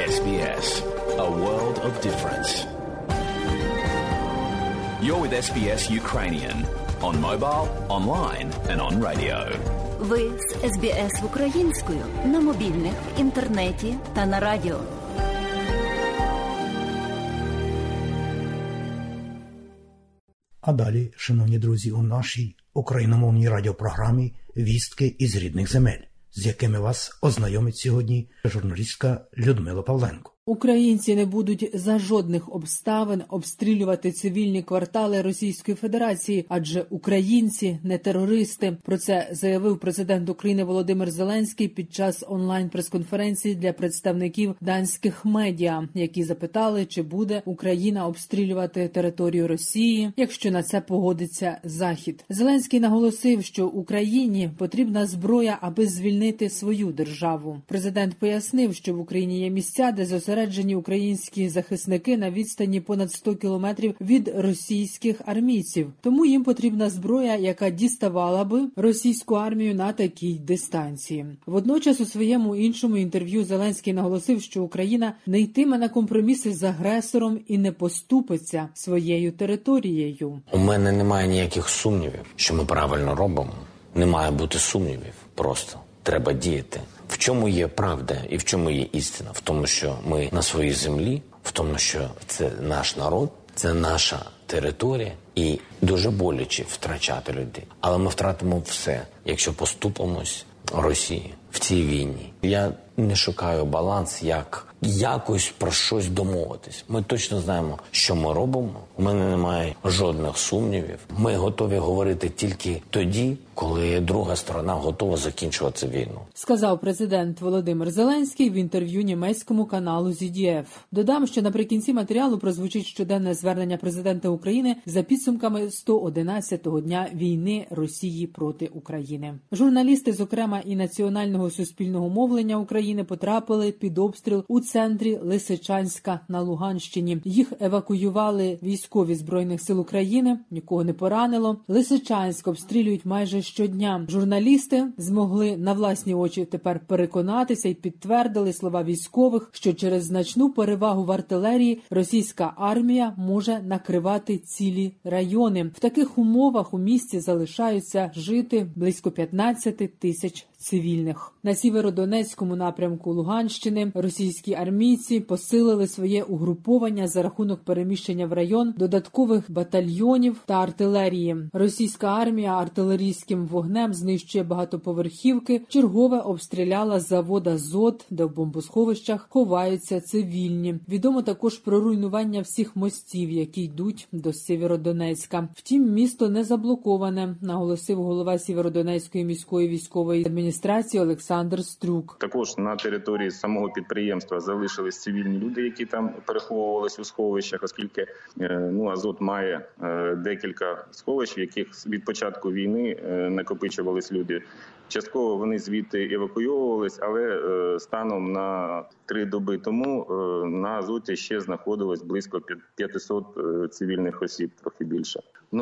SBS, a world of difference. You're with SBS Ukrainian on mobile, online and on radio. Ви з SBS українською на мобільних, інтернеті та на радіо. А далі, шановні друзі, у нашій україномовній радіопрограмі «Вістки із рідних земель», з якими вас ознайомить сьогодні журналістка Людмила Павленко. Українці не будуть за жодних обставин обстрілювати цивільні квартали Російської Федерації, адже українці не терористи. Про це заявив президент України Володимир Зеленський під час онлайн-прес-конференції для представників данських медіа, які запитали, чи буде Україна обстрілювати територію Росії, якщо на це погодиться Захід. Зеленський наголосив, що Україні потрібна зброя, аби звільнити свою державу. Президент пояснив, що в Україні є місця, де зосереджені українські захисники на відстані понад 100 кілометрів від російських армійців. Тому їм потрібна зброя, яка діставала би російську армію на такій дистанції. Водночас у своєму іншому інтерв'ю Зеленський наголосив, що Україна не йтиме на компроміси з агресором і не поступиться своєю територією. У мене немає ніяких сумнівів, що ми правильно робимо. Не має бути сумнівів. Просто треба діяти. В чому є правда і в чому є істина? В тому, що ми на своїй землі, в тому, що це наш народ, це наша територія і дуже боляче втрачати людей. Але ми втратимо все, якщо поступимось Росії в цій війні. Я не шукаю баланс, як якось про щось домовитись. Ми точно знаємо, що ми робимо. У мене немає жодних сумнівів. Ми готові говорити тільки тоді, коли друга сторона готова закінчувати війну. Сказав президент Володимир Зеленський в інтерв'ю німецькому каналу ZDF. Додам, що наприкінці матеріалу прозвучить щоденне звернення президента України за підсумками 111-го дня війни Росії проти України. Журналісти, зокрема і Національного суспільного мовлення України, потрапили під обстріл у центрі Лисичанська на Луганщині. Їх евакуювали військові Збройних сил України, нікого не поранило. Лисичанськ обстрілюють майже щодня. Журналісти змогли на власні очі тепер переконатися і підтвердили слова військових, що через значну перевагу в артилерії російська армія може накривати цілі райони. В таких умовах у місті залишаються жити близько 15 тисяч цивільних. На Сєвєродонецькому напрямку Луганщини російські армійці посилили своє угруповання за рахунок переміщення в район додаткових батальйонів та артилерії. Російська армія артилерійським вогнем знищує багатоповерхівки, чергове обстріляла завод «Азот», де в бомбосховищах ховаються цивільні. Відомо також про руйнування всіх мостів, які йдуть до Сєвєродонецька. Втім, місто не заблоковане, наголосив голова Сєвєродонецької міської військової адміністрації Олександр Стрюк. Також на території самого підприємства залишились цивільні люди, які там переховувалися у сховищах, оскільки Азот має декілька сховищ, в яких від початку війни накопичувались люди. Частково вони звідти евакуйовувались, але станом на 3 доби тому на Азоті ще знаходилось близько 500 цивільних осіб, трохи більше.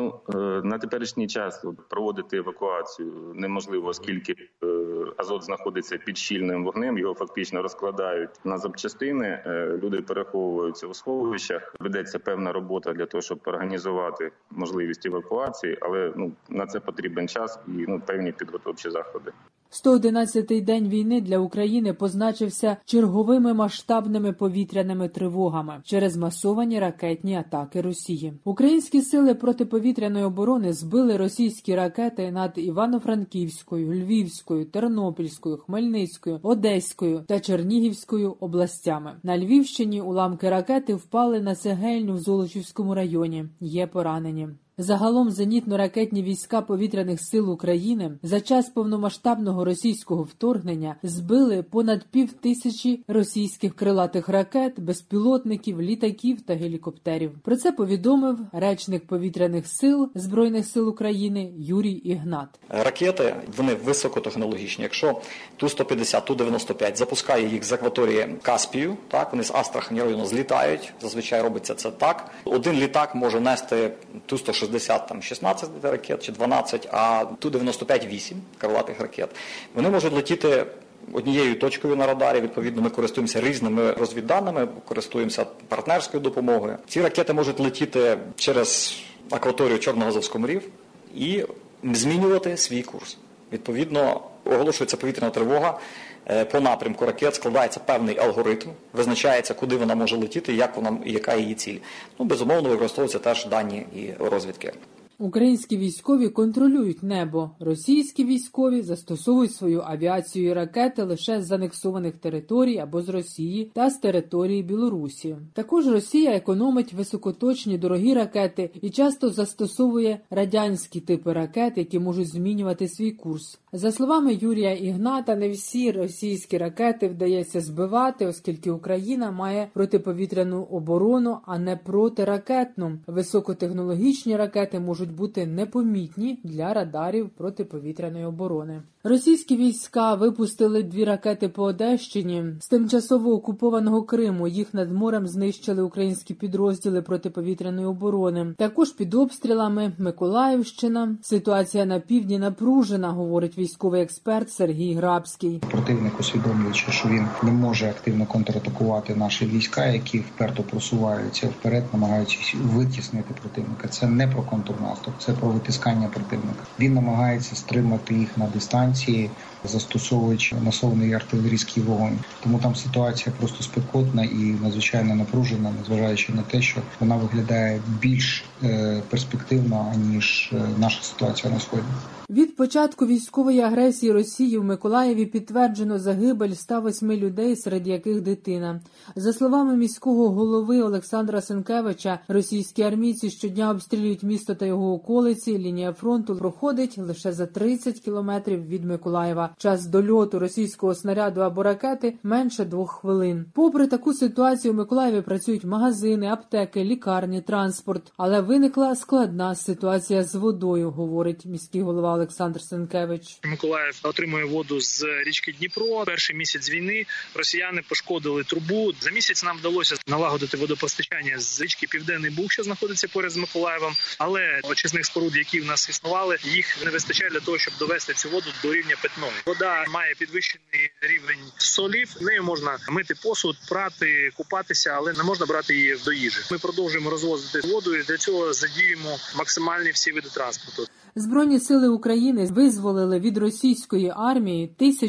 На теперішній час проводити евакуацію неможливо, оскільки Азот знаходиться під щільним вогнем, його фактично розкладають на запчастини, люди переховуються у сховищах, ведеться певна робота для того, щоб організувати можливість евакуації, але на це потрібен час і певні підготовчі заходи. 111-й день війни для України позначився черговими масштабними повітряними тривогами через масовані ракетні атаки Росії. Українські сили протиповітряної оборони збили російські ракети над Івано-Франківською, Львівською, Тернопільською, Хмельницькою, Одеською та Чернігівською областями. На Львівщині уламки ракети впали на цегельню в Золочівському районі. Є поранені. Загалом зенітно-ракетні війська повітряних сил України за час повномасштабного російського вторгнення збили понад 5000 російських крилатих ракет, безпілотників, літаків та гелікоптерів. Про це повідомив речник повітряних сил Збройних сил України Юрій Ігнат. Ракети, вони високотехнологічні. Якщо Ту-150, Ту-95 запускає їх з акваторії Каспію, так, вони з Астрахані району злітають, зазвичай робиться це так. Один літак може нести Ту-160, там 16 ракет чи 12, а Ту-95 – 8 крилатих ракет. Вони можуть летіти однією точкою на радарі. Відповідно, ми користуємося різними розвідданими, користуємося партнерською допомогою. Ці ракети можуть летіти через акваторію Чорного-Азовського морів і змінювати свій курс. Відповідно, оголошується повітряна тривога, по напрямку ракет складається певний алгоритм, визначається, куди вона може летіти, яка її ціль. Безумовно, використовуються теж дані і розвідки. Українські військові контролюють небо. Російські військові застосовують свою авіацію і ракети лише з анексованих територій або з Росії та з території Білорусі. Також Росія економить високоточні дорогі ракети і часто застосовує радянські типи ракет, які можуть змінювати свій курс. За словами Юрія Ігната, не всі російські ракети вдається збивати, оскільки Україна має протиповітряну оборону, а не протиракетну. Високотехнологічні ракети можуть бути непомітні для радарів протиповітряної оборони. Російські війська випустили 2 ракети по Одещині. З тимчасово окупованого Криму їх над морем знищили українські підрозділи протиповітряної оборони. Також під обстрілами Миколаївщина. Ситуація на півдні напружена, говорить військовий експерт Сергій Грабський. Противник, усвідомлюючи, що він не може активно контратакувати наші війська, які вперто просуваються вперед, намагаючись витіснити противника. Це не про контрнаступ, це про витискання противника. Він намагається стримати їх на дистанції, застосовуючи масований артилерійський вогонь. Тому там ситуація просто спекотна і надзвичайно напружена, незважаючи на те, що вона виглядає більш перспективно, аніж наша ситуація на Сході. Від початку військової агресії Росії в Миколаєві підтверджено загибель 108 людей, серед яких дитина. За словами міського голови Олександра Сенкевича, російські армійці щодня обстрілюють місто та його околиці. Лінія фронту проходить лише за 30 кілометрів від Миколаєва. Час дольоту російського снаряду або ракети менше 2 хвилин. Попри таку ситуацію, у Миколаєві працюють магазини, аптеки, лікарні, транспорт. Але виникла складна ситуація з водою, говорить міський голова Олександр Сенкевич. Миколаїв отримує воду з річки Дніпро. Перший місяць війни росіяни пошкодили трубу. За місяць нам вдалося налагодити водопостачання з річки Південний Буг, що знаходиться поряд з Миколаєвом. Але очисних споруд, які в нас існували, їх не вистачає для того, щоб довести цю воду до рівня питної. Вода має підвищений рівень солів. Нею можна мити посуд, прати, купатися, але не можна брати її до їжі. Ми продовжуємо розвозити воду і для цього задіємо максимальні всі види транспорту. Збройні сили України визволили від російської армії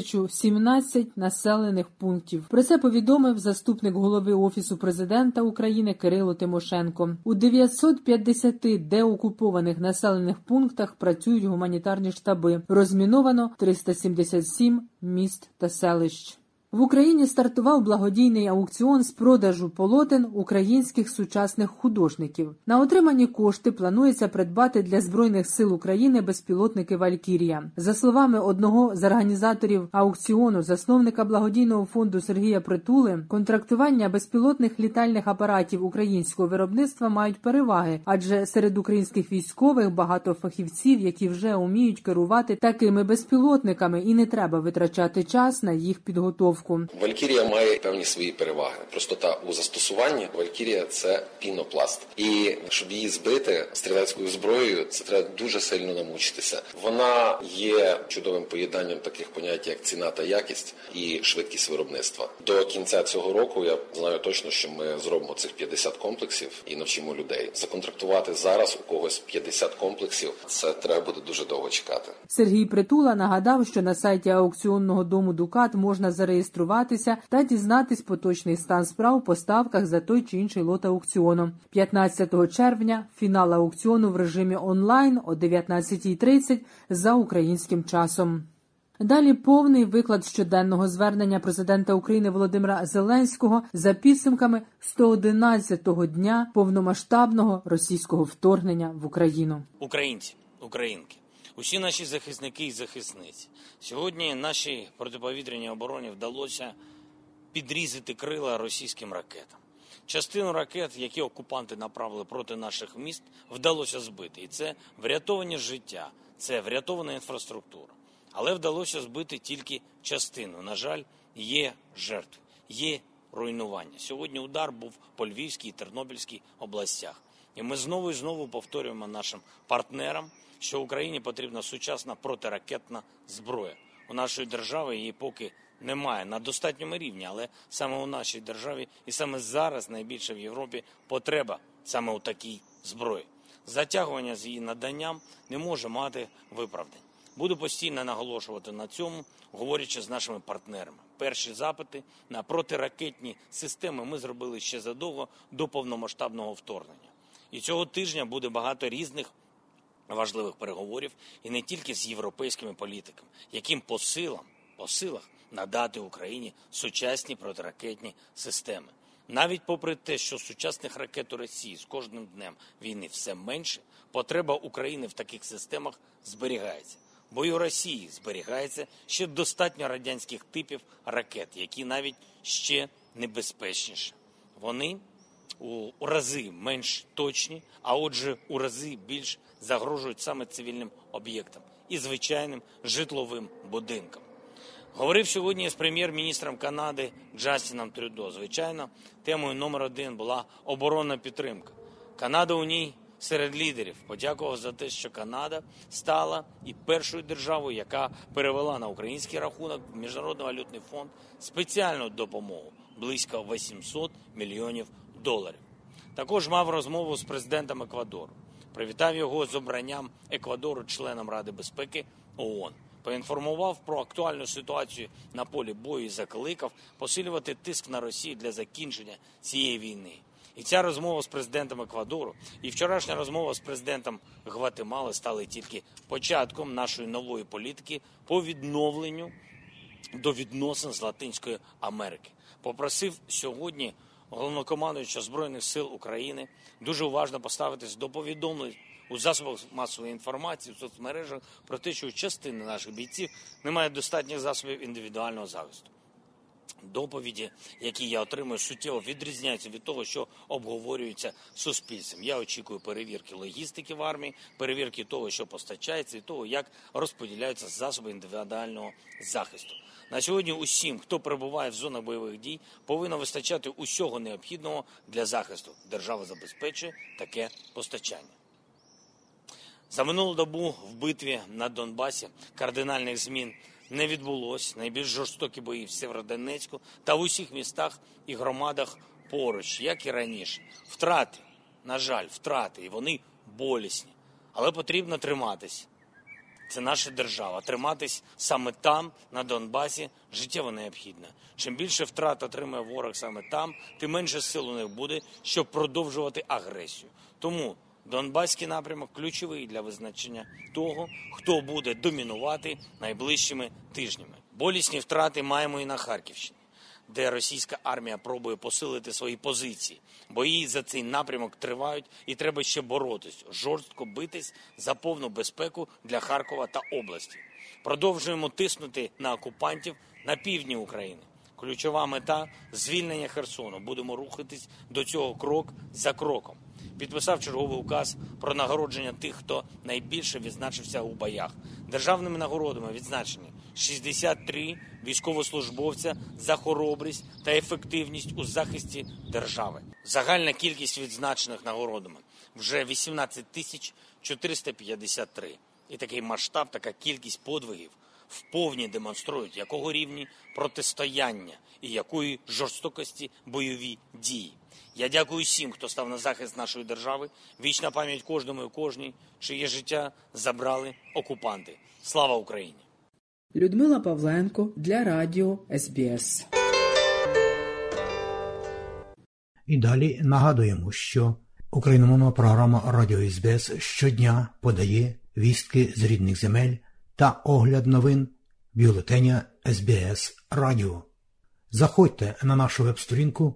1017 населених пунктів. Про це повідомив заступник голови Офісу президента України Кирило Тимошенко. У 950 деокупованих населених пунктах працюють гуманітарні штаби. Розміновано 377 міст та селищ. В Україні стартував благодійний аукціон з продажу полотен українських сучасних художників. На отримані кошти планується придбати для Збройних сил України безпілотники «Валькірія». За словами одного з організаторів аукціону, засновника благодійного фонду Сергія Притули, контрактування безпілотних літальних апаратів українського виробництва мають переваги, адже серед українських військових багато фахівців, які вже вміють керувати такими безпілотниками, і не треба витрачати час на їх підготовку. Валькірія має певні свої переваги. Простота у застосуванні. Валькірія – це пінопласт. І щоб її збити стрілецькою зброєю, це треба дуже сильно намучитися. Вона є чудовим поєднанням таких понять, як ціна та якість і швидкість виробництва. До кінця цього року я знаю точно, що ми зробимо цих 50 комплексів і навчимо людей. Законтрактувати зараз у когось 50 комплексів – це треба буде дуже довго чекати. Сергій Притула нагадав, що на сайті аукціонного дому «Дукат» можна зареєструватися та дізнатись поточний стан справ по ставках за той чи інший лот аукціону. 15 червня – фінал аукціону в режимі онлайн о 19:30 за українським часом. Далі повний виклад щоденного звернення президента України Володимира Зеленського за підсумками 111-го дня повномасштабного російського вторгнення в Україну. Українці, українки. Усі наші захисники і захисниці. Сьогодні нашій протиповітряній обороні вдалося підрізати крила російським ракетам. Частину ракет, які окупанти направили проти наших міст, вдалося збити. І це врятовані життя, це врятована інфраструктура. Але вдалося збити тільки частину. На жаль, є жертви, є руйнування. Сьогодні удар був по Львівській і Тернопільській областях. І ми знову і знову повторюємо нашим партнерам, що Україні потрібна сучасна протиракетна зброя. У нашої держави її поки немає на достатньому рівні, але саме у нашій державі і саме зараз найбільше в Європі потреба саме у такій зброї. Затягування з її наданням не може мати виправдань. Буду постійно наголошувати на цьому, говорячи з нашими партнерами. Перші запити на протиракетні системи ми зробили ще задовго до повномасштабного вторгнення. І цього тижня буде багато різних важливих переговорів, і не тільки з європейськими політиками, яким по силах надати Україні сучасні протиракетні системи. Навіть попри те, що сучасних ракет у Росії з кожним днем війни все менше, потреба України в таких системах зберігається. Бо і у Росії зберігається ще достатньо радянських типів ракет, які навіть ще небезпечніші. Вони у рази менш точні, а отже у рази більш загрожують саме цивільним об'єктам і звичайним житловим будинкам. Говорив сьогодні з прем'єр-міністром Канади Джастіном Трюдо. Звичайно, темою номер 1 була оборонна підтримка. Канада у ній серед лідерів. Подякував за те, що Канада стала і першою державою, яка перевела на український рахунок в Міжнародний валютний фонд спеціальну допомогу – близько $800 мільйонів. Також мав розмову з президентом Еквадору. Привітав його з обранням Еквадору членом Ради безпеки ООН. Поінформував про актуальну ситуацію на полі бою і закликав посилювати тиск на Росію для закінчення цієї війни. І ця розмова з президентом Еквадору і вчорашня розмова з президентом Гватемали стали тільки початком нашої нової політики по відновленню до відносин з Латинської Америки. Попросив сьогодні головнокомандуюча Збройних сил України дуже уважно поставитись до повідомлень у засобах масової інформації, в соцмережах про те, що у частини наших бійців немає достатніх засобів індивідуального захисту. Доповіді, які я отримую, суттєво відрізняються від того, що обговорюється суспільством. Я очікую перевірки логістики в армії, перевірки того, що постачається, і того, як розподіляються засоби індивідуального захисту. На сьогодні усім, хто перебуває в зонах бойових дій, повинно вистачати усього необхідного для захисту. Держава забезпечує таке постачання. За минулу добу в битві на Донбасі кардинальних змін не відбулось. Найбільш жорстокі бої в Сєвєродонецьку та в усіх містах і громадах поруч, як і раніше. Втрати, на жаль, втрати, і вони болісні. Але потрібно триматись. Це наша держава. Триматись саме там, на Донбасі, життєво необхідно. Чим більше втрат отримає ворог саме там, тим менше сил у них буде, щоб продовжувати агресію. Тому Донбаський напрямок ключовий для визначення того, хто буде домінувати найближчими тижнями. Болісні втрати маємо і на Харківщині, де російська армія пробує посилити свої позиції. Бої за цей напрямок тривають і треба ще боротись, жорстко битись за повну безпеку для Харкова та області. Продовжуємо тиснути на окупантів на півдні України. Ключова мета – звільнення Херсону. Будемо рухатись до цього крок за кроком. Підписав черговий указ про нагородження тих, хто найбільше відзначився у боях. Державними нагородами відзначені 63 військовослужбовця за хоробрість та ефективність у захисті держави. Загальна кількість відзначених нагородами вже 18 453. І такий масштаб, така кількість подвигів вповні демонструють, якого рівні протистояння і якої жорстокості бойові дії. Я дякую всім, хто став на захист нашої держави. Вічна пам'ять кожному і кожній, чиє життя забрали окупанти. Слава Україні! Людмила Павленко для радіо СБС. І далі нагадуємо, що україномовна програма Радіо СБС щодня подає вістки з рідних земель та огляд новин бюлетеня СБС Радіо. Заходьте на нашу веб-сторінку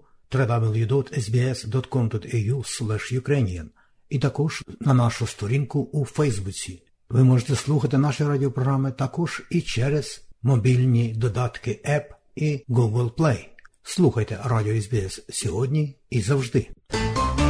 www.sbs.com.au/ukrainian і також на нашу сторінку у Фейсбуці. Ви можете слухати наші радіопрограми також і через мобільні додатки App і Google Play. Слухайте Радіо СБС сьогодні і завжди.